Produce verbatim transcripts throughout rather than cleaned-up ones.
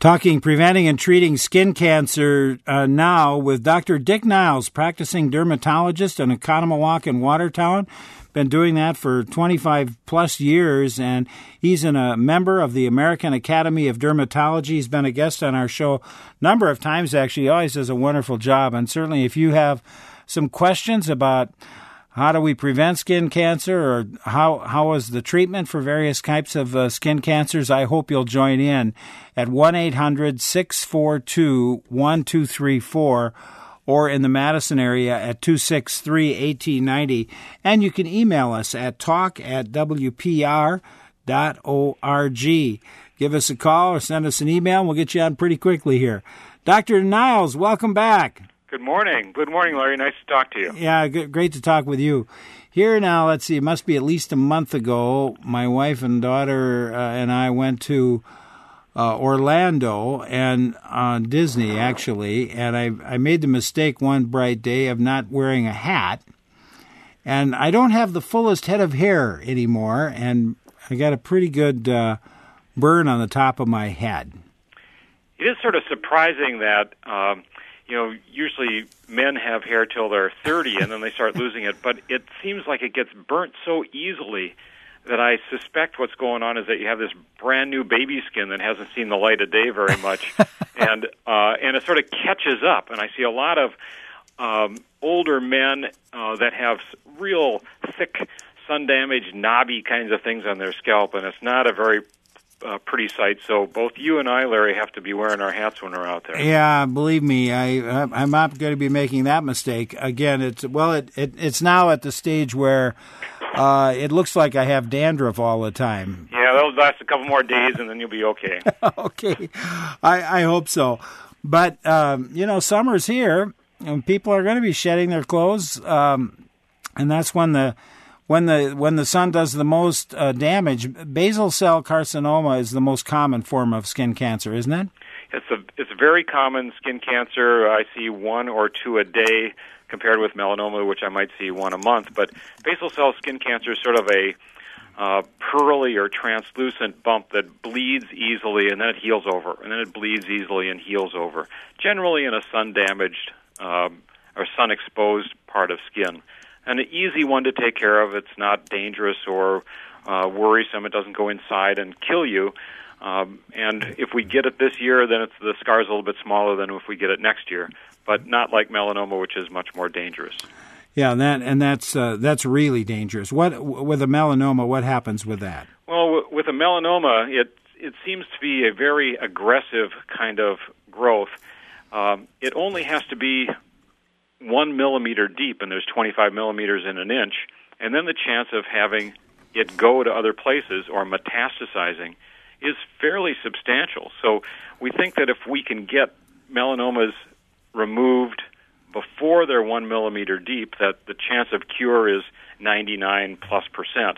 Talking preventing and treating skin cancer uh, now with Doctor Dick Niles, practicing dermatologist in Oconomowoc in Watertown. Been doing that for twenty-five plus years, and he's in a member of the American Academy of Dermatology. He's been a guest on our show a number of times, actually. He always does a wonderful job, and certainly if you have some questions about how do we prevent skin cancer, or how how is the treatment for various types of uh, skin cancers, I hope you'll join in at one eight hundred six four two one two three four or in the Madison area at two six three one eight nine zero. And you can email us at talk at w p r dot org. Give us a call or send us an email, and we'll get you on pretty quickly here. Doctor Niles, welcome back. Good morning. Good morning, Larry. Nice to talk to you. Yeah, good, great to talk with you. Here now, let's see, it must be at least a month ago, my wife and daughter uh, and I went to uh, Orlando and uh, Disney, actually, and I, I made the mistake one bright day of not wearing a hat, and I don't have the fullest head of hair anymore, and I got a pretty good uh, burn on the top of my head. It is sort of surprising that... Um, You know, usually men have hair till they're thirty and then they start losing it, but it seems like it gets burnt so easily that I suspect what's going on is that you have this brand new baby skin that hasn't seen the light of day very much, and uh, and it sort of catches up. And I see a lot of um, older men uh, that have real thick, sun-damaged, knobby kinds of things on their scalp, and it's not a very Uh, pretty sight. So both you and I, Larry, have to be wearing our hats when we're out there. Yeah, believe me, I I'm not going to be making that mistake again. It's well, it, it it's now at the stage where uh, it looks like I have dandruff all the time. Yeah, that'll last a couple more days, and then you'll be okay. Okay, I I hope so. But um, you know, summer's here, and people are going to be shedding their clothes, um, and that's when the When the when the sun does the most uh, damage. Basal cell carcinoma is the most common form of skin cancer, isn't it? It's a it's a very common skin cancer. I see one or two a day compared with melanoma, which I might see one a month. But basal cell skin cancer is sort of a uh, pearly or translucent bump that bleeds easily, and then it heals over, and then it bleeds easily and heals over, generally in a sun-damaged um, or sun-exposed part of skin. And an easy one to take care of. It's not dangerous or uh, worrisome. It doesn't go inside and kill you. Um, and if we get it this year, then it's, the scar's a little bit smaller than if we get it next year. But not like melanoma, which is much more dangerous. Yeah, and that and that's uh, that's really dangerous. What with a melanoma? What happens with that? Well, w- with a melanoma, it it seems to be a very aggressive kind of growth. Um, it only has to be one millimeter deep, and there's twenty-five millimeters in an inch, and then the chance of having it go to other places or metastasizing is fairly substantial. So we think that if we can get melanomas removed before they're one millimeter deep, that the chance of cure is ninety-nine plus percent.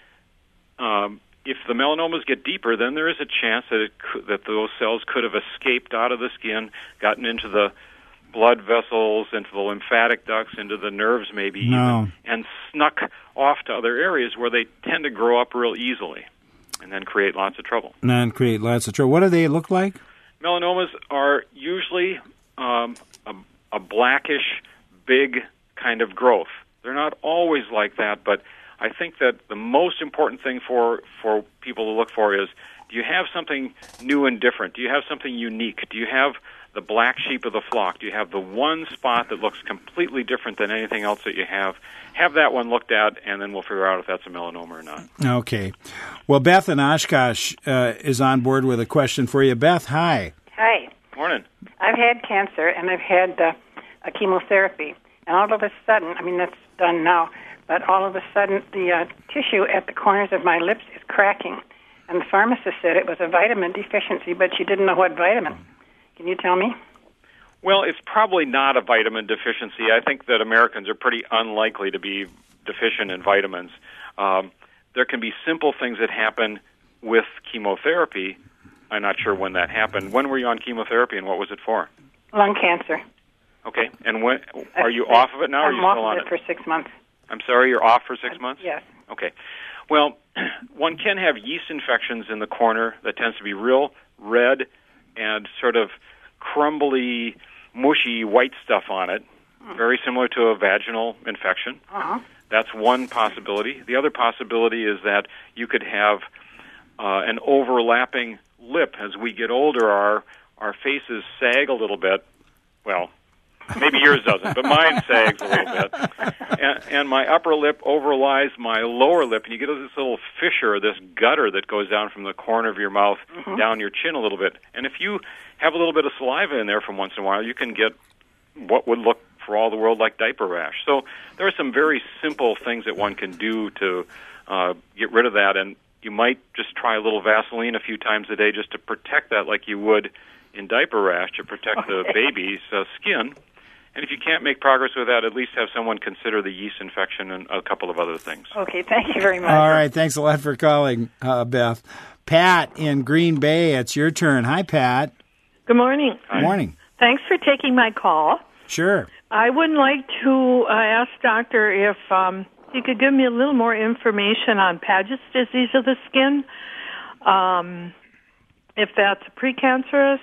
Um, if the melanomas get deeper, then there is a chance that it could, that those cells could have escaped out of the skin, gotten into the blood vessels, into the lymphatic ducts, into the nerves maybe no. even, and snuck off to other areas where they tend to grow up real easily and then create lots of trouble. And create lots of trouble. What do they look like? Melanomas are usually um, a, a blackish, big kind of growth. They're not always like that, but I think that the most important thing for, for people to look for is, do you have something new and different? Do you have something unique? Do you have the black sheep of the flock? Do you have the one spot that looks completely different than anything else that you have? Have that one looked at, and then we'll figure out if that's a melanoma or not. Okay. Well, Beth in Oshkosh uh, is on board with a question for you. Beth, hi. Hi. Morning. I've had cancer, and I've had uh, a chemotherapy. And all of a sudden, I mean, that's done now, but all of a sudden, the uh, tissue at the corners of my lips is cracking. And the pharmacist said it was a vitamin deficiency, but she didn't know what vitamin. Can you tell me? Well, it's probably not a vitamin deficiency. I think that Americans are pretty unlikely to be deficient in vitamins. Um, there can be simple things that happen with chemotherapy. I'm not sure when that happened. When were you on chemotherapy, and what was it for? Lung cancer. Okay. And when are you off of it now, or are you I'm still off on of it for six months. I'm sorry, you're off for six months? Yes. Okay. Well, one can have yeast infections in the corner that tends to be real red and sort of crumbly, mushy white stuff on it, very similar to a vaginal infection. Uh-huh. That's one possibility. The other possibility is that you could have uh, an overlapping lip. As we get older, our our faces sag a little bit. Well, maybe yours doesn't, but mine sags a little bit. And, and my upper lip overlies my lower lip, and you get this little fissure, this gutter that goes down from the corner of your mouth mm-hmm. down your chin a little bit. And if you have a little bit of saliva in there from once in a while, you can get what would look for all the world like diaper rash. So there are some very simple things that one can do to uh, get rid of that, and you might just try a little Vaseline a few times a day just to protect that like you would in diaper rash, to protect okay. the baby's uh, skin. And if you can't make progress with that, at least have someone consider the yeast infection and a couple of other things. Okay, thank you very much. All right, thanks a lot for calling, uh, Beth. Pat in Green Bay, it's your turn. Hi, Pat. Good morning. Good morning. Thanks for taking my call. Sure. I would like to uh, ask Doctor if um, he could give me a little more information on Paget's disease of the skin, um, if that's precancerous,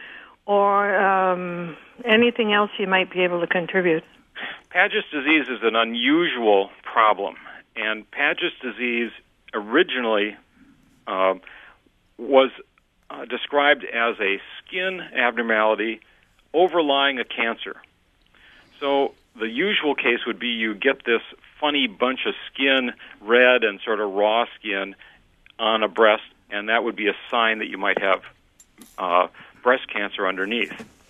or um, anything else you might be able to contribute. Paget's disease is an unusual problem, and Paget's disease originally uh, was uh, described as a skin abnormality overlying a cancer. So the usual case would be you get this funny bunch of skin, red and sort of raw skin, on a breast, and that would be a sign that you might have uh, breast cancer underneath.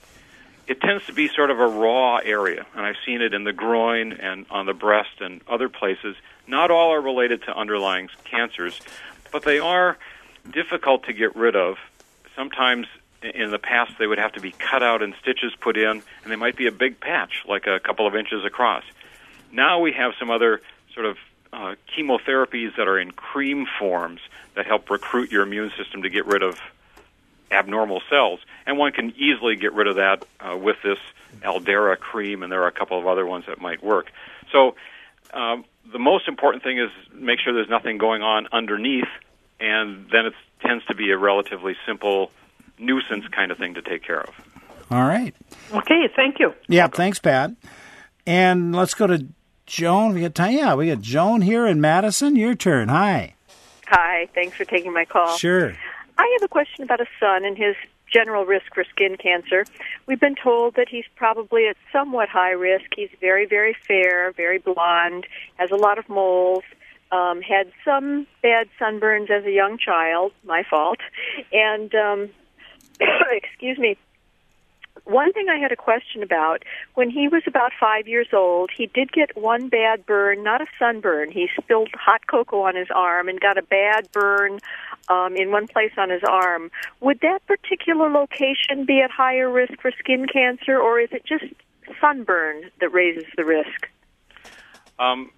It tends to be sort of a raw area, and I've seen it in the groin and on the breast and other places. Not all are related to underlying cancers, but they are difficult to get rid of. Sometimes in the past they would have to be cut out and stitches put in, and they might be a big patch, like a couple of inches across. Now we have some other sort of uh, chemotherapies that are in cream forms that help recruit your immune system to get rid of abnormal cells, and one can easily get rid of that uh, with this Aldera cream, and there are a couple of other ones that might work. So um, the most important thing is make sure there's nothing going on underneath, and then it tends to be a relatively simple nuisance kind of thing to take care of. All right. Okay, thank you. Yeah, Welcome. Thanks, Pat. And let's go to Joan. We got time. Yeah, we got Joan here in Madison. Your turn. Hi. Hi. Thanks for taking my call. Sure. I have a question about a son and his general risk for skin cancer. We've been told that he's probably at somewhat high risk. He's very, very fair, very blonde, has a lot of moles, um, had some bad sunburns as a young child, my fault, and, um, excuse me, one thing I had a question about, when he was about five years old, he did get one bad burn, not a sunburn. He spilled hot cocoa on his arm and got a bad burn um, in one place on his arm. Would that particular location be at higher risk for skin cancer, or is it just sunburn that raises the risk? Um,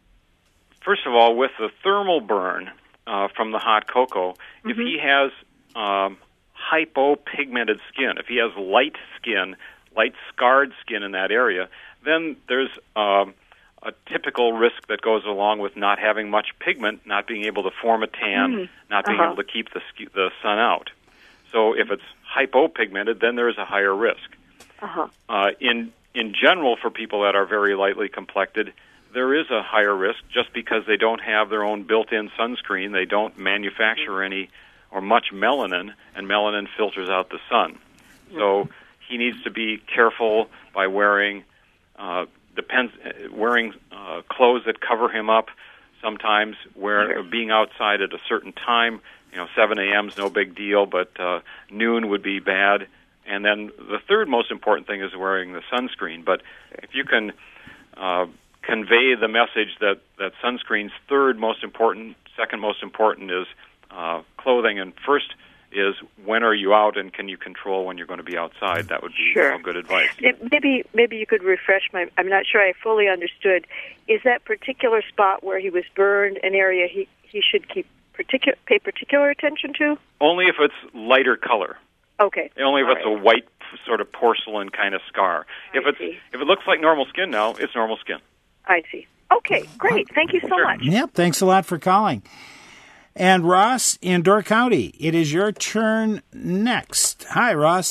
first of all, with the thermal burn uh, from the hot cocoa, mm-hmm. if he has um, hypopigmented skin, if he has light skin, light scarred skin in that area, then there's um, a typical risk that goes along with not having much pigment, not being able to form a tan, mm. not being uh-huh. able to keep the the sun out. So if it's hypopigmented, then there is a higher risk. Uh-huh. Uh, in in general, for people that are very lightly complected, there is a higher risk just because they don't have their own built-in sunscreen. They don't manufacture mm. any or much melanin, and melanin filters out the sun. So he needs to be careful by wearing uh, depends wearing uh, clothes that cover him up. Sometimes where sure. being outside at a certain time, you know, seven a.m. is no big deal, but uh, noon would be bad. And then the third most important thing is wearing the sunscreen. But if you can uh, convey the message that, that sunscreen's third most important, second most important is Uh, clothing, and first is when are you out and can you control when you're going to be outside? That would be sure. all good advice. It, maybe maybe you could refresh my, I'm not sure I fully understood. Is that particular spot where he was burned an area he, he should keep particular pay particular attention to? Only if it's lighter color. Okay. Only if all it's right. a white sort of porcelain kind of scar. I If it's see. if it looks like normal skin now, it's normal skin. I see. Okay, great. Thank you so sure. much. Yep, thanks a lot for calling. And Ross in Door County, it is your turn next. Hi, Ross.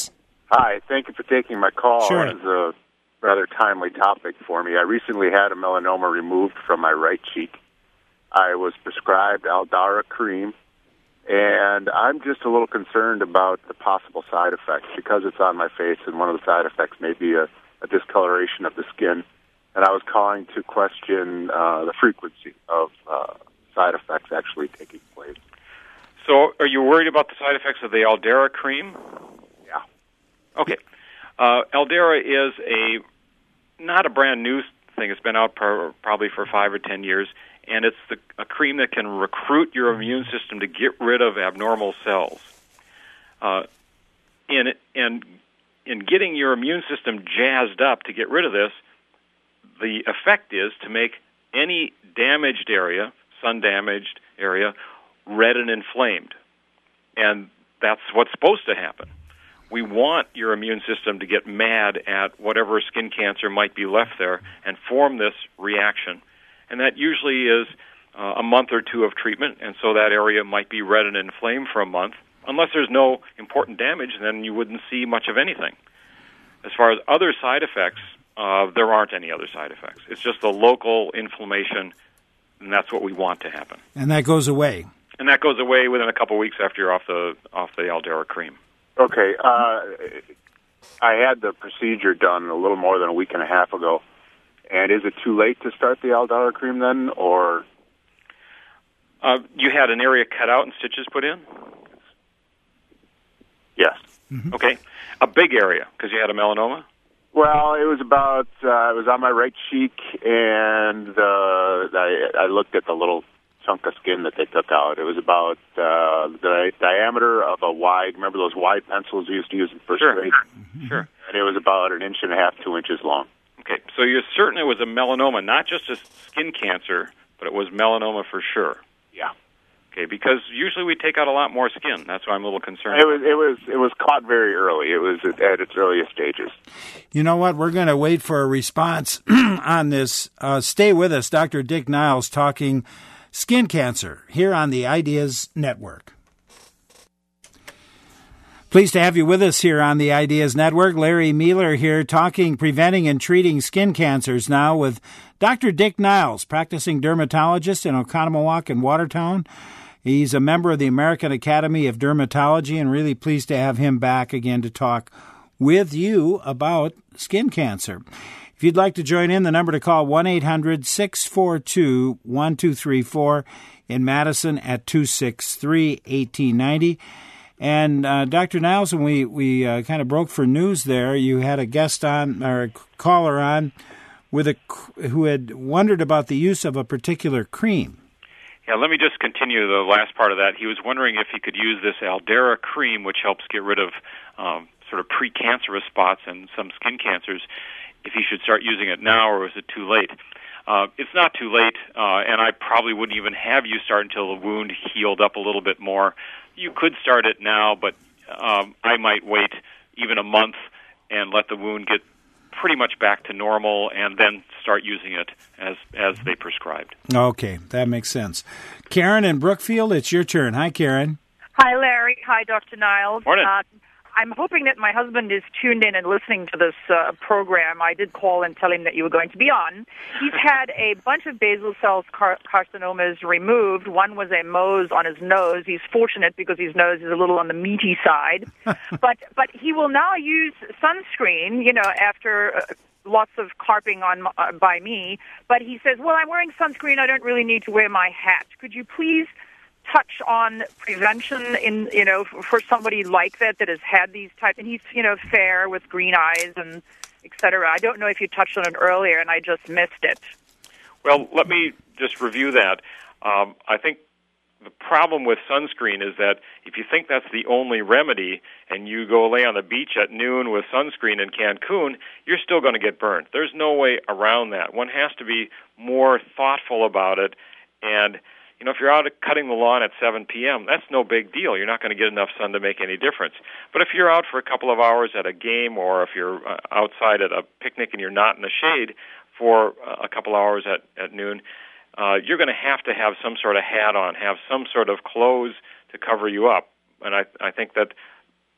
Hi, thank you for taking my call. Sure. It is a rather timely topic for me. I recently had a melanoma removed from my right cheek. I was prescribed Aldara cream, and I'm just a little concerned about the possible side effects because it's on my face, and one of the side effects may be a, a discoloration of the skin. And I was calling to question uh, the frequency of uh, side effects actually taking place. So are you worried about the side effects of the Aldara cream? Yeah. Okay. Uh, Aldara is a not a brand new thing. It's been out per, probably for five or ten years, and it's the, a cream that can recruit your immune system to get rid of abnormal cells. Uh, in and in getting your immune system jazzed up to get rid of this, the effect is to make any damaged area, sun-damaged area, red and inflamed. And that's what's supposed to happen. We want your immune system to get mad at whatever skin cancer might be left there and form this reaction. And that usually is uh, a month or two of treatment, and so that area might be red and inflamed for a month. Unless there's no important damage, then you wouldn't see much of anything. As far as other side effects, uh, there aren't any other side effects. It's just the local inflammation, and that's what we want to happen. And that goes away. And that goes away within a couple of weeks after you're off the off the Aldara cream. Okay. Uh, I had the procedure done a little more than a week and a half ago. And is it too late to start the Aldara cream then, or? Uh, you had an area cut out and stitches put in? Yes. Mm-hmm. Okay. A big area, because you had a melanoma? Well, it was about, uh, it was on my right cheek, and uh, I, I looked at the little chunk of skin that they took out. It was about uh, the diameter of a wide, remember those wide pencils you used to use in first Sure. grade? Sure. And it was about an inch and a half, two inches long. Okay, so you're certain it was a melanoma, not just a skin cancer, but it was melanoma for sure. Yeah. Okay, because usually we take out a lot more skin. That's why I'm a little concerned. It was it was it was caught very early. It was at, at its earliest stages. You know what? We're going to wait for a response on this. Uh, stay with us. Doctor Dick Niles talking skin cancer here on the Ideas Network. Pleased to have you with us here on the Ideas Network. Larry Mueller here talking, preventing and treating skin cancers now with Doctor Dick Niles, practicing dermatologist in Oconomowoc and Watertown. He's a member of the American Academy of Dermatology, and really pleased to have him back again to talk with you about skin cancer. If you'd like to join in, the number to call, one eight hundred six four two one two three four, in Madison at two six three, one eight nine zero. And uh, Doctor Niles, when we, we uh, kind of broke for news there, you had a guest on, or a caller on, with a who had wondered about the use of a particular cream. Yeah, let me just continue the last part of that. He was wondering if he could use this Aldara cream, which helps get rid of um, sort of precancerous spots and some skin cancers, if he should start using it now, or is it too late? Uh, it's not too late, uh, and I probably wouldn't even have you start until the wound healed up a little bit more. You could start it now, but um, I might wait even a month and let the wound get pretty much back to normal, and then start using it as as they prescribed. Okay, that makes sense. Karen in Brookfield, it's your turn. Hi, Karen. Hi, Larry. Hi, Doctor Niles. Morning. Uh, I'm hoping that my husband is tuned in and listening to this uh, program. I did call and tell him that you were going to be on. He's had a bunch of basal cell car- carcinomas removed. One was a Mohs on his nose. He's fortunate because his nose is a little on the meaty side. but but he will now use sunscreen, you know, after uh, lots of carping on uh, by me. But he says, well, I'm wearing sunscreen. I don't really need to wear my hat. Could you please touch on prevention in, you know, for somebody like that that has had these types, and he's, you know, fair with green eyes and et cetera. I don't know if you touched on it earlier and I just missed it. Well, let me just review that. Um, I think the problem with sunscreen is that if you think that's the only remedy and you go lay on the beach at noon with sunscreen in Cancun, you're still going to get burned. There's no way around that. One has to be more thoughtful about it. And you know, if you're out cutting the lawn at seven p.m., that's no big deal. You're not going to get enough sun to make any difference. But if you're out for a couple of hours at a game, or if you're uh, outside at a picnic and you're not in the shade for uh, a couple hours at, at noon, uh, you're going to have to have some sort of hat on, have some sort of clothes to cover you up. And I, I think that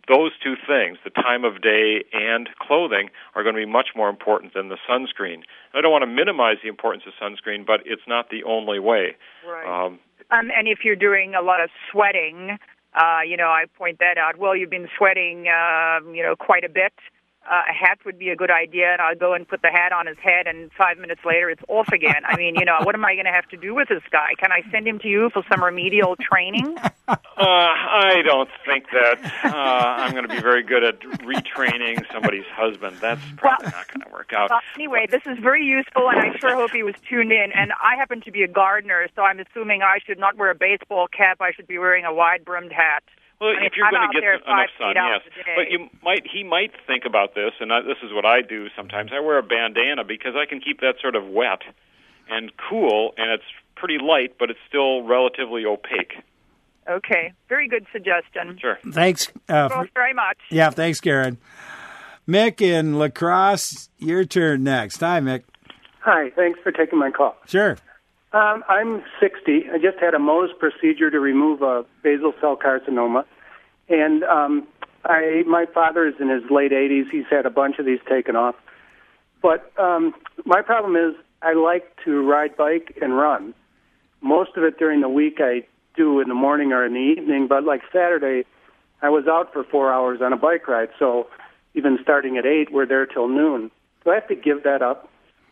those two things, the time of day and clothing, are going to be much more important than the sunscreen. I don't want to minimize the importance of sunscreen, but it's not the only way. Right. Um, um, and if you're doing a lot of sweating, uh, you know, I point that out. Well, you've been sweating, uh, you know, quite a bit. Uh, a hat would be a good idea, and I'll go and put the hat on his head, and five minutes later it's off again. I mean, you know, what am I going to have to do with this guy? Can I send him to you for some remedial training? Uh, I don't think that uh, I'm going to be very good at retraining somebody's husband. That's probably well, not going to work out. Well, anyway, this is very useful, and I sure hope he was tuned in. And I happen to be a gardener, so I'm assuming I should not wear a baseball cap. I should be wearing a wide-brimmed hat. Well, I mean, if you're I'm going to get enough enough sun, yes. But you might, he might think about this, and I, this is what I do sometimes. I wear a bandana because I can keep that sort of wet and cool, and it's pretty light, but it's still relatively opaque. Okay, very good suggestion. Sure. Thanks. Uh, Thanks very much. Yeah, thanks, Karen. Mick in La Crosse, your turn next. Hi, Mick. Hi, thanks for taking my call. Sure. Um, I'm sixty. I just had a Mohs procedure to remove a basal cell carcinoma. And um, I, my father is in his late eighties. He's had a bunch of these taken off. But um, my problem is I like to ride bike and run. Most of it during the week I do in the morning or in the evening. But like Saturday, I was out for four hours on a bike ride. So even starting at eight, we're there till noon. Do I have to give that up?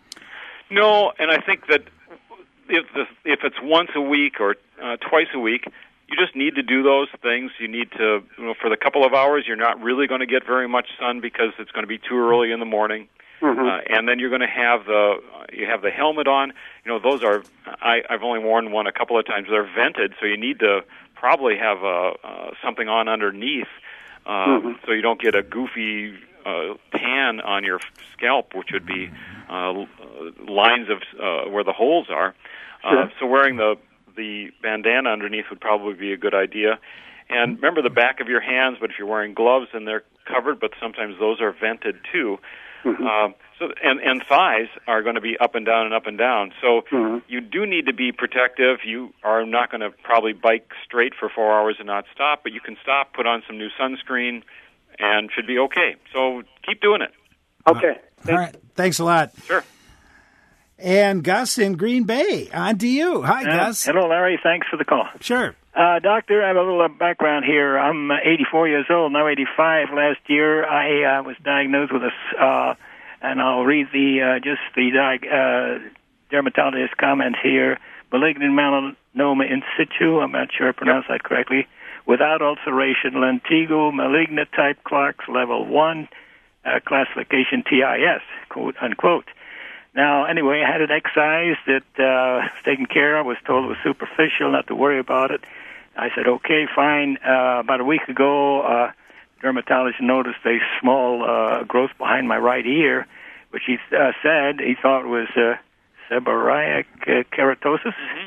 No, and I think that if the, if it's once a week or uh, twice a week, you just need to do those things. You need to, you know, for the couple of hours, you're not really going to get very much sun because it's going to be too early in the morning. Mm-hmm. Uh, and then you're going to have the you have the helmet on. You know, those are I, I've only worn one a couple of times. They're vented, so you need to probably have a, uh, something on underneath, um, mm-hmm. so you don't get a goofy uh, tan on your scalp, which would be uh, lines of uh, where the holes are. Sure. Uh, so wearing the the bandana underneath would probably be a good idea. And remember the back of your hands, but if you're wearing gloves, then they're covered, but sometimes those are vented too. Mm-hmm. Um, so and, and thighs are going to be up and down and up and down. So mm-hmm. you do need to be protective. You are not going to probably bike straight for four hours and not stop, but you can stop, put on some new sunscreen, and should be okay. So keep doing it. Okay. All right. Thanks a lot. Sure. And Gus in Green Bay, on to you. Hi, uh, Gus. Hello, Larry. Thanks for the call. Sure. Uh, doctor, I have a little uh, background here. I'm uh, eighty-four years old, now eighty-five. Last year, I uh, was diagnosed with a, uh, and I'll read the uh, just the uh, dermatologist comment here, malignant melanoma in situ, I'm not sure I pronounced that correctly, without ulceration, lentigo, malignant type Clark's level one, uh, classification T I S, quote, unquote. Now, anyway, I had it excised, it uh, was taken care of, was told it was superficial, not to worry about it. I said, okay, fine. Uh, about a week ago, uh, dermatologist noticed a small uh, growth behind my right ear, which he uh, said he thought was uh, seborrheic uh, keratosis. Mm-hmm.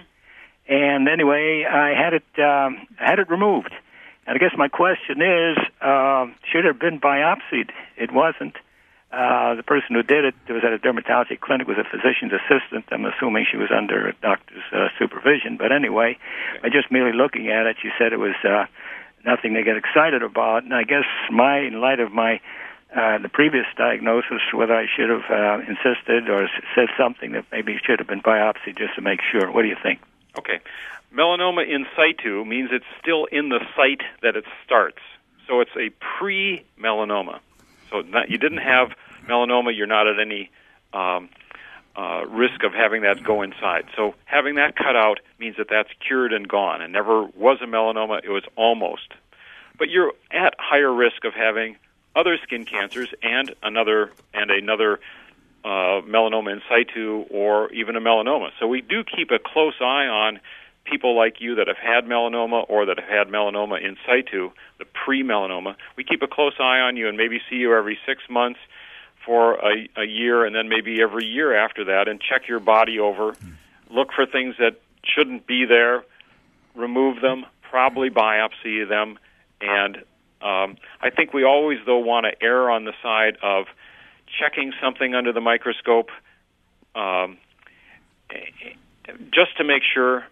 And anyway, I had it um, I had it removed. And I guess my question is, uh, should it have been biopsied? It wasn't. Uh, the person who did it was at a dermatology clinic, was a physician's assistant. I'm assuming she was under a doctor's uh, supervision. But anyway, okay. By just merely looking at it, she said it was uh, nothing to get excited about. And I guess my, in light of my uh, the previous diagnosis, whether I should have uh, insisted or said something that maybe it should have been biopsied just to make sure. What do you think? Okay. Melanoma in situ means it's still in the site that it starts. So it's a pre-melanoma. So not, you didn't have melanoma, you're not at any um, uh, risk of having that go inside. So having that cut out means that that's cured and gone. It never was a melanoma, it was almost. But you're at higher risk of having other skin cancers and another and another uh, melanoma in situ or even a melanoma. So we do keep a close eye on people like you that have had melanoma or that have had melanoma in situ, the pre-melanoma. We keep a close eye on you and maybe see you every six months for a, a year and then maybe every year after that and check your body over. Look for things that shouldn't be there, remove them, probably biopsy them. And um, I think we always, though, want to err on the side of checking something under the microscope um, just to make sure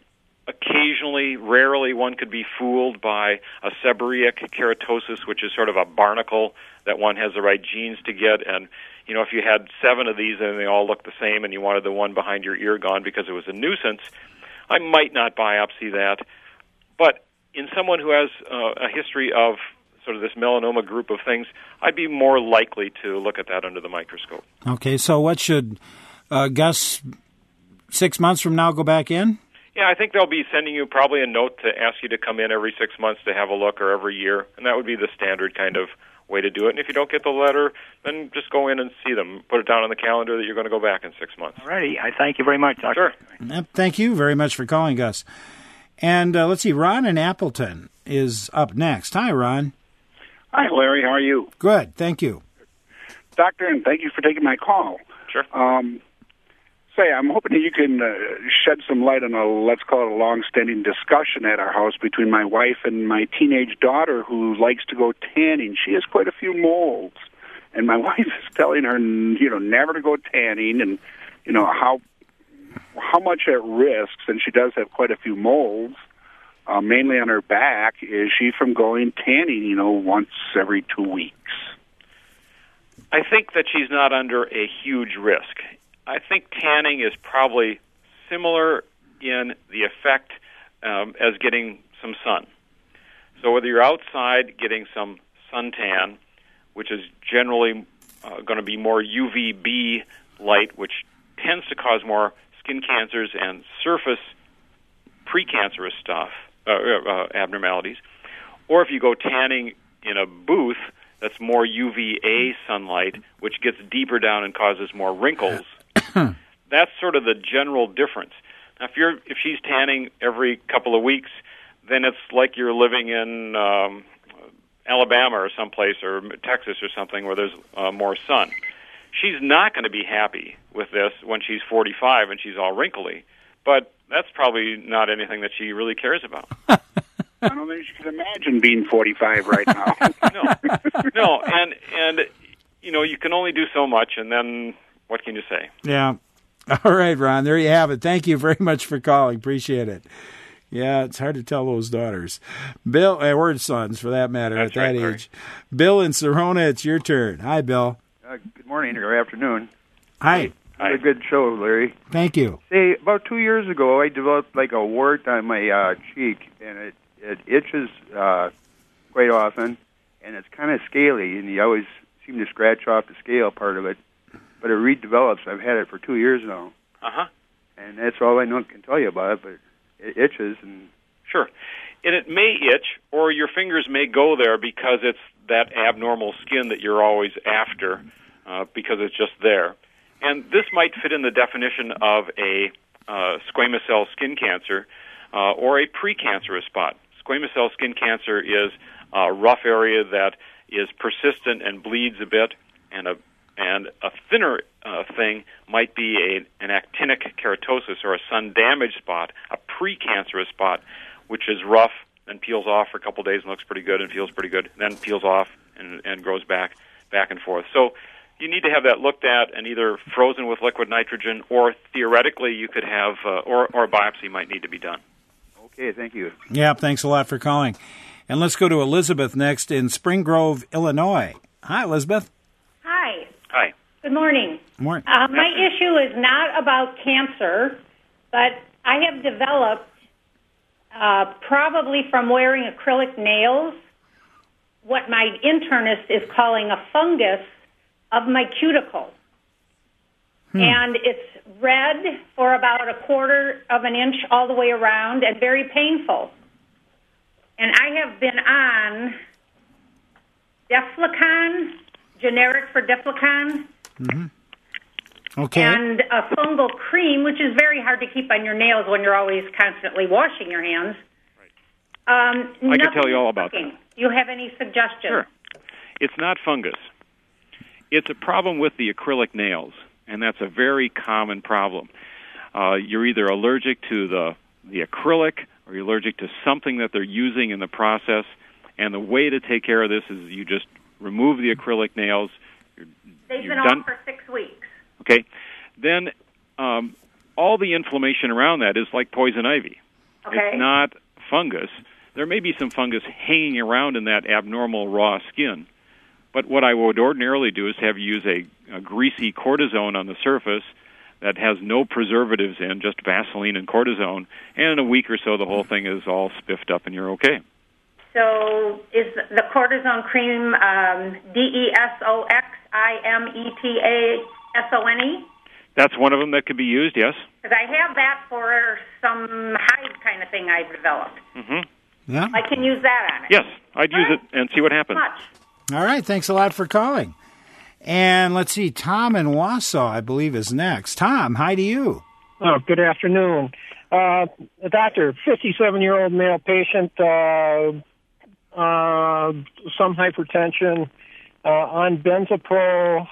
occasionally, rarely, one could be fooled by a seborrheic keratosis, which is sort of a barnacle that one has the right genes to get. And, you know, if you had seven of these and they all look the same and you wanted the one behind your ear gone because it was a nuisance, I might not biopsy that. But in someone who has uh, a history of sort of this melanoma group of things, I'd be more likely to look at that under the microscope. Okay, so what should uh, Gus, six months from now, go back in? Yeah, I think they'll be sending you probably a note to ask you to come in every six months to have a look, or every year, and that would be the standard kind of way to do it. And if you don't get the letter, then just go in and see them. Put it down on the calendar that you're going to go back in six months. All righty. I thank you very much, Doctor. Sure. Yep, thank you very much for calling, Gus. And uh, let's see, Ron in Appleton is up next. Hi, Ron. Hi, Larry. How are you? Good, thank you. Doctor, and thank you for taking my call. Sure. Um, say, I'm hoping that you can uh, shed some light on a, let's call it a long-standing discussion at our house between my wife and my teenage daughter who likes to go tanning. She has quite a few moles, and my wife is telling her, you know, never to go tanning, and, you know, how how much at risk, since she does have quite a few moles, uh, mainly on her back, is she from going tanning, you know, once every two weeks? I think that she's not under a huge risk. I think tanning is probably similar in the effect um, as getting some sun. So whether you're outside getting some suntan, which is generally uh, going to be more U V B light, which tends to cause more skin cancers and surface precancerous stuff, uh, uh, abnormalities, or if you go tanning in a booth that's more U V A sunlight, which gets deeper down and causes more wrinkles. That's sort of the general difference. Now, if you're if she's tanning every couple of weeks, then it's like you're living in um, Alabama or someplace, or Texas or something where there's uh, more sun. She's not going to be happy with this when she's forty-five and she's all wrinkly, but that's probably not anything that she really cares about. I don't think she can imagine being forty-five right now. no, no, and and you know you can only do so much, and then what can you say? Yeah. All right, Ron. There you have it. Thank you very much for calling. Appreciate it. Yeah, it's hard to tell those daughters, Bill, or sons for that matter, That's at that right, age. Bill in Serona, it's your turn. Hi, Bill. Uh, good morning or afternoon. Hi. Hi. A good show, Larry. Thank you. Say, about two years ago, I developed like a wart on my uh, cheek, and it, it itches uh, quite often, and it's kind of scaly, and you always seem to scratch off the scale part of it, but it redevelops. I've had it for two years now. Uh-huh. And that's all I know can tell you about it, but it itches. And Sure. And it may itch, or your fingers may go there because it's that abnormal skin that you're always after, uh, because it's just there. And this might fit in the definition of a uh, squamous cell skin cancer uh, or a precancerous spot. Squamous cell skin cancer is a rough area that is persistent and bleeds a bit, and a and a thinner uh, thing might be a, an actinic keratosis or a sun-damaged spot, a precancerous spot, which is rough and peels off for a couple of days and looks pretty good and feels pretty good, and then peels off and, and grows back, back and forth. So you need to have that looked at and either frozen with liquid nitrogen, or theoretically you could have, uh, or, or a biopsy might need to be done. Okay, thank you. Yeah, thanks a lot for calling. And let's go to Elizabeth next in Spring Grove, Illinois. Hi, Elizabeth. Hi. Hi. Good morning. Morning. Uh, my issue is not about cancer, but I have developed, uh, probably from wearing acrylic nails, what my internist is calling a fungus of my cuticle. Hmm. And it's red for about a quarter of an inch all the way around and very painful. And I have been on Deflecon, generic for Deflecon, mm-hmm. Okay. and a fungal cream, which is very hard to keep on your nails when you're always constantly washing your hands. Right. Um, I can tell you all about working. that. Do you have any suggestions? Sure. It's not fungus. It's a problem with the acrylic nails, and that's a very common problem. Uh, you're either allergic to the, the acrylic, or you're allergic to something that they're using in the process, and the way to take care of this is you just remove the acrylic nails. You're, They've you're been done. off for six weeks. Okay. Then um, all the inflammation around that is like poison ivy. Okay. It's not fungus. There may be some fungus hanging around in that abnormal raw skin. But what I would ordinarily do is have you use a, a greasy cortisone on the surface that has no preservatives in, just Vaseline and cortisone, and in a week or so the whole thing is all spiffed up and you're okay. So is the cortisone cream um, D E S O X I M E T A S O N E? That's one of them that could be used, yes. Because I have that for some hide kind of thing I've developed. Mm-hmm. Yeah. I can use that on it. Yes, I'd use it and see what happens. Much. All right, thanks a lot for calling. And let's see, Tom in Wausau, I believe, is next. Tom, hi to you. Oh, good afternoon. Uh, doctor, fifty-seven-year-old male patient, uh, uh, some hypertension, uh, on benzopro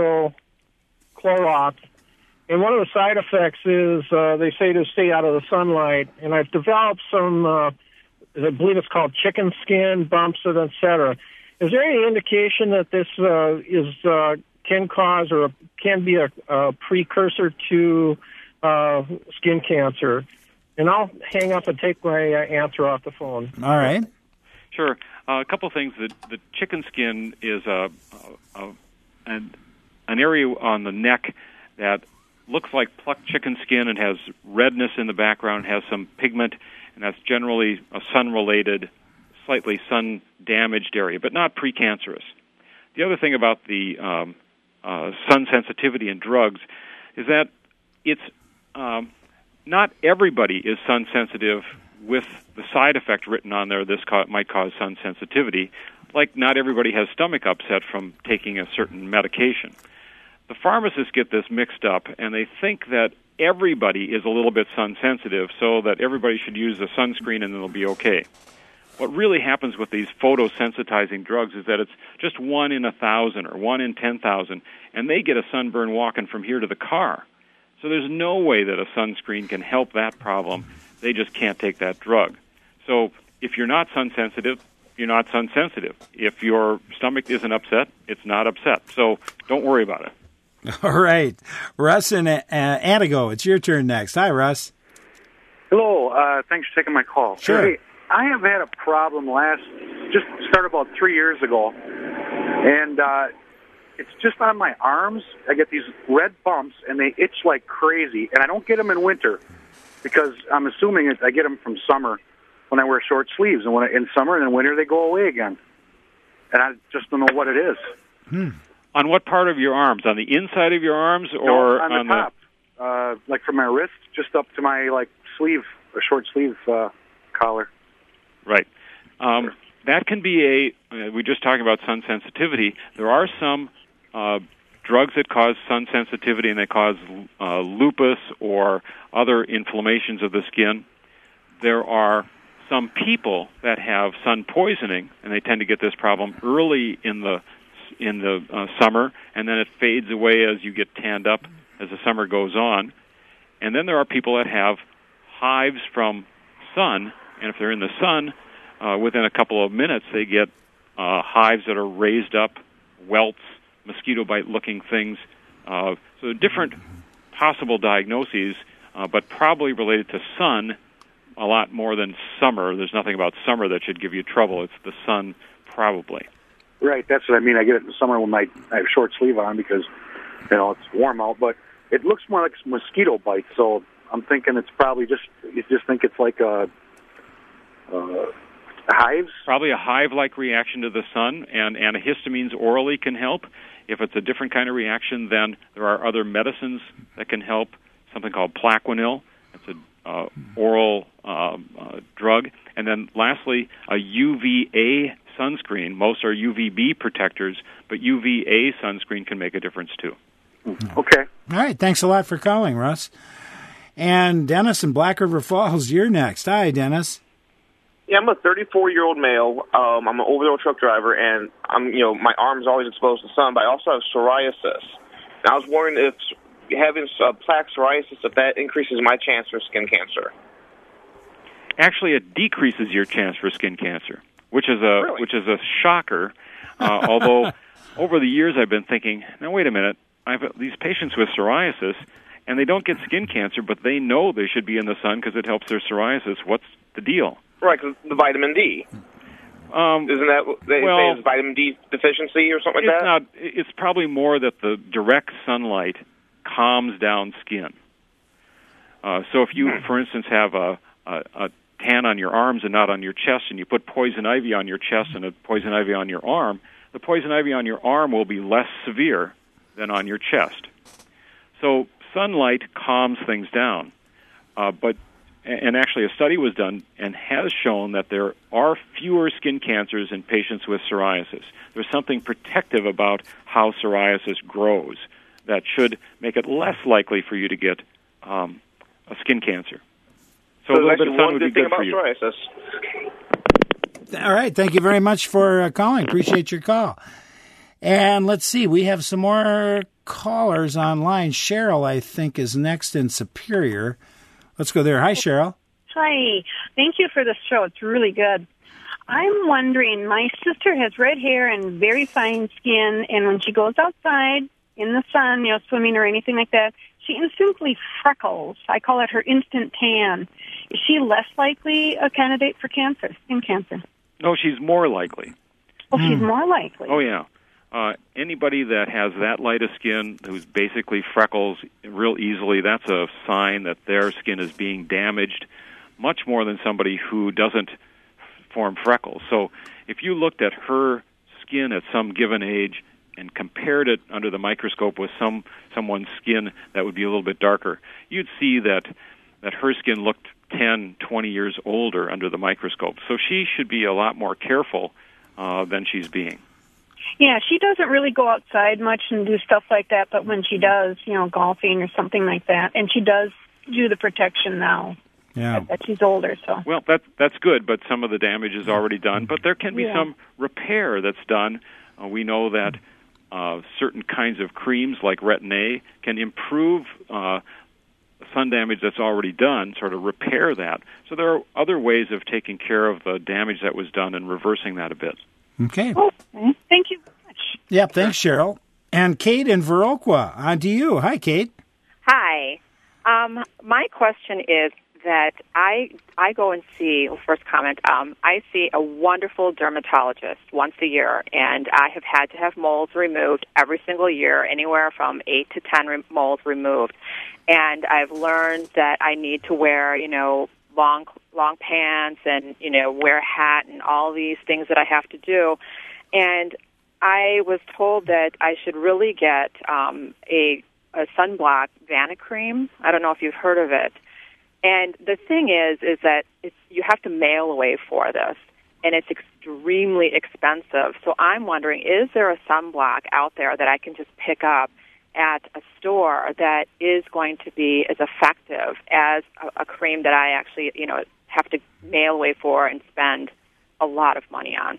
hydrochloroth. And one of the side effects is uh, they say to stay out of the sunlight. And I've developed some, uh, I believe it's called chicken skin, bumps, and et cetera. Is there any indication that this uh, is uh, can cause or can be a, a precursor to uh, skin cancer? And I'll hang up and take my uh, answer off the phone. All right. Sure. Uh, a couple things. The, the chicken skin is a, a, a an, an area on the neck that looks like plucked chicken skin and has redness in the background, has some pigment, and that's generally a sun-related, slightly sun-damaged area, but not precancerous. The other thing about the um, uh, sun sensitivity in drugs is that it's um, not everybody is sun sensitive with the side effect written on there. This ca- might cause sun sensitivity, like not everybody has stomach upset from taking a certain medication. The pharmacists get this mixed up, and they think that everybody is a little bit sun sensitive, so that everybody should use a sunscreen and it'll be okay. What really happens with these photosensitizing drugs is that it's just one in a thousand or one in ten thousand, and they get a sunburn walking from here to the car. So there's no way that a sunscreen can help that problem. They just can't take that drug. So if you're not sun sensitive, you're not sun sensitive. If your stomach isn't upset, it's not upset. So don't worry about it. All right. Russ in uh, Antigo, it's your turn next. Hi, Russ. Hello. Uh, thanks for taking my call. Sure. Hey, I have had a problem last, just started about three years ago, and uh, it's just on my arms. I get these red bumps, and they itch like crazy, and I don't get them in winter because I'm assuming it, I get them from summer when I wear short sleeves, and when I, in summer and in winter they go away again, and I just don't know what it is. Hmm. On what part of your arms? On the inside of your arms, or no, on the on top, the... Uh, like from my wrist, just up to my like sleeve, a short sleeve uh, collar. Right. Um, that can be a. Uh, we just talked about sun sensitivity. There are some uh, drugs that cause sun sensitivity, and they cause uh, lupus or other inflammations of the skin. There are some people that have sun poisoning, and they tend to get this problem early in the in the uh, summer, and then it fades away as you get tanned up as the summer goes on. And then there are people that have hives from sun, and if they're in the sun, uh, within a couple of minutes they get uh, hives that are raised up, welts, mosquito bite-looking things. Uh, so different possible diagnoses, uh, but probably related to sun a lot more than summer. There's nothing about summer that should give you trouble. It's the sun, probably. Right, that's what I mean. I get it in the summer when my, I have short sleeve on because, you know, it's warm out, but it looks more like mosquito bites, so I'm thinking it's probably just, you just think it's like a, uh, hives? Probably a hive-like reaction to the sun, and antihistamines orally can help. If it's a different kind of reaction, then there are other medicines that can help, something called Plaquenil. It's an uh, oral uh, uh, drug. And then lastly, a U V A sunscreen. Most are U V B protectors, but U V A sunscreen can make a difference too. Okay. All right. Thanks a lot for calling, Russ. And Dennis in Black River Falls, you're next. Hi, Dennis. Yeah, I'm a thirty-four-year-old male. Um, I'm an over-the-road truck driver, and I'm, you know, my arm's always exposed to the sun, but I also have psoriasis. And I was wondering if having uh, plaque psoriasis, if that increases my chance for skin cancer. Actually, it decreases your chance for skin cancer, which is a Really? which is a shocker. Uh, although over the years I've been thinking, now wait a minute, I've these patients with psoriasis, and they don't get skin cancer, but they know they should be in the sun because it helps their psoriasis. What's the deal? Right, because the vitamin D. Um, Isn't that they well, say it's vitamin D deficiency or something like it's that? Not, it's probably more that the direct sunlight calms down skin. Uh, so if you, Hmm. for instance, have a, a, a tan on your arms and not on your chest, and you put poison ivy on your chest and a poison ivy on your arm, the poison ivy on your arm will be less severe than on your chest. So sunlight calms things down. Uh, but and actually a study was done and has shown that there are fewer skin cancers in patients with psoriasis. There's something protective about how psoriasis grows that should make it less likely for you to get um, a skin cancer. So, So a little that's bit of actually sun one would be good thing good for about you. psoriasis. All right. Thank you very much for uh, calling. Appreciate your call. And let's see. We have some more callers online. Cheryl, I think, is next in Superior. Let's go there. Hi, Cheryl. Hi. Thank you for the show. It's really good. I'm wondering, my sister has red hair and very fine skin, and when she goes outside in the sun, you know, swimming or anything like that, she instantly freckles. I call it her instant tan. Is she less likely a candidate for cancer, skin cancer? No, she's more likely. Oh, she's more likely. Oh, yeah. Uh, anybody that has that light of skin, who's basically freckles real easily, that's a sign that their skin is being damaged much more than somebody who doesn't form freckles. So if you looked at her skin at some given age and compared it under the microscope with some someone's skin that would be a little bit darker, you'd see that, that her skin looked ten, twenty years older under the microscope. So she should be a lot more careful uh, than she's being. Yeah, she doesn't really go outside much and do stuff like that, but when she does, you know, golfing or something like that, and she does do the protection now Yeah. that she's older, so. Well, that, that's good, but some of the damage is already done. But there can be Yeah. some repair that's done. Uh, we know that uh, certain kinds of creams, like Retin-A, can improve uh, sun damage that's already done, sort of repair that. So there are other ways of taking care of the damage that was done and reversing that a bit. Okay. Okay. Thank you very much. Yep, thanks, Cheryl. And Kate in Viroqua, on to you. Hi, Kate. Hi. Um, my question is that I I go and see, well, first comment, um, I see a wonderful dermatologist once a year, and I have had to have moles removed every single year, anywhere from eight to ten re- moles removed. And I've learned that I need to wear, you know, long long pants and, you know, wear a hat and all these things that I have to do. And I was told that I should really get um, a, a sunblock Vanicream. I don't know if you've heard of it. And the thing is, is that it's, you have to mail away for this, and it's extremely expensive. So I'm wondering, is there a sunblock out there that I can just pick up at a store that is going to be as effective as a, a cream that I actually, you know, have to mail away for and spend a lot of money on?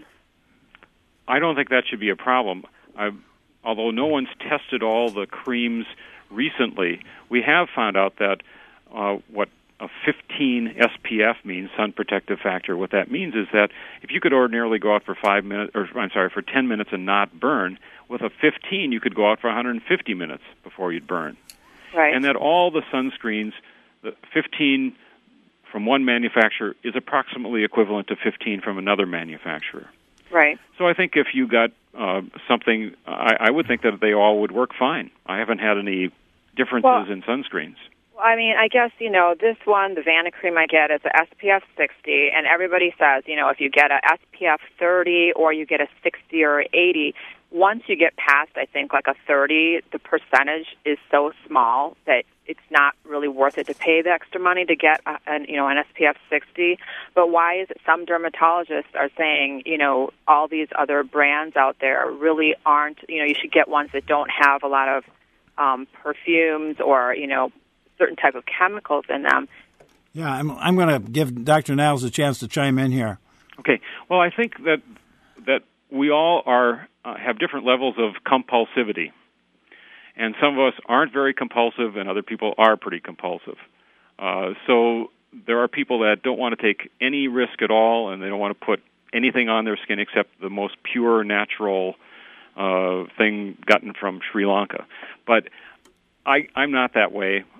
I don't think that should be a problem. I, although no one's tested all the creams recently, we have found out that uh, what a fifteen S P F means, sun protective factor. What that means is that if you could ordinarily go out for five minutes, or I'm sorry, for ten minutes and not burn, with a fifteen you could go out for one hundred fifty minutes before you'd burn. Right. And that all the sunscreens, the fifteen from one manufacturer is approximately equivalent to fifteen from another manufacturer. Right. So I think if you got uh, something, I, I would think that they all would work fine. I haven't had any differences Well, in sunscreens. Well, I mean, I guess, you know, this one, the Vanicream I get is a S P F sixty, and everybody says, you know, if you get a S P F thirty or you get a sixty or eighty, once you get past, I think, like a thirty, the percentage is so small that it's not really worth it to pay the extra money to get, a, an, you know, an S P F sixty. But why is it some dermatologists are saying, you know, all these other brands out there really aren't, you know, you should get ones that don't have a lot of um, perfumes or, you know, certain type of chemicals in them. Yeah, I'm, I'm going to give Doctor Niles a chance to chime in here. Okay. Well, I think that that we all are uh, have different levels of compulsivity. And some of us aren't very compulsive, and other people are pretty compulsive. Uh, so there are people that don't want to take any risk at all, and they don't want to put anything on their skin except the most pure, natural uh, thing gotten from Sri Lanka. But I, I'm not that way.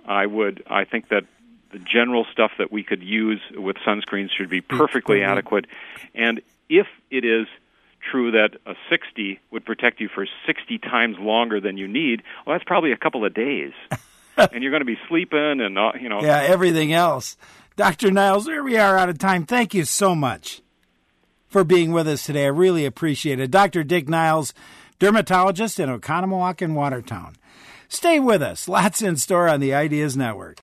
I would. I think that the general stuff that we could use with sunscreens should be perfectly mm-hmm. adequate. And if it is true that a sixty would protect you for sixty times longer than you need, well, that's probably a couple of days. And you're going to be sleeping and, uh, you know. Yeah, everything else. Doctor Niles, here we are out of time. Thank you so much for being with us today. I really appreciate it. Doctor Dick Niles, dermatologist in Oconomowoc and Watertown. Stay with us. Lots in store on the Ideas Network.